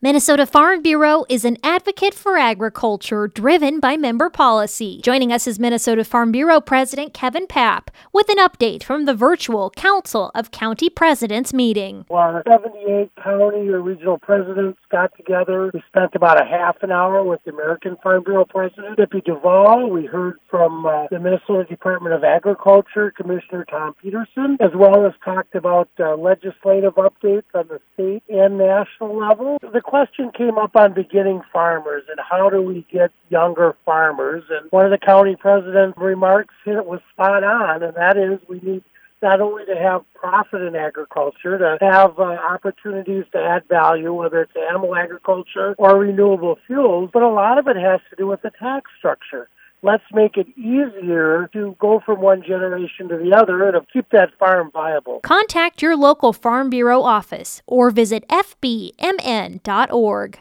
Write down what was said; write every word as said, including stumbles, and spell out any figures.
Minnesota Farm Bureau is an advocate for agriculture driven by member policy. Joining us is Minnesota Farm Bureau President Kevin Papp with an update from the virtual Council of County Presidents meeting. Well, seventy-eight county or regional presidents got together. We spent about a half an hour with the American Farm Bureau President, Dippy Duvall. We heard from uh, the Minnesota Department of Agriculture, Commissioner Tom Peterson, as well as talked about uh, legislative updates on the state and national level. The question came up on beginning farmers and how do we get younger farmers. And one of the county president's remarks hit it was spot on, and that is we need not only to have profit in agriculture, to have uh, opportunities to add value, whether it's animal agriculture or renewable fuels, but a lot of it has to do with the tax structure. Let's make it easier to go from one generation to the other and to keep that farm viable. Contact your local Farm Bureau office or visit f b m n dot org.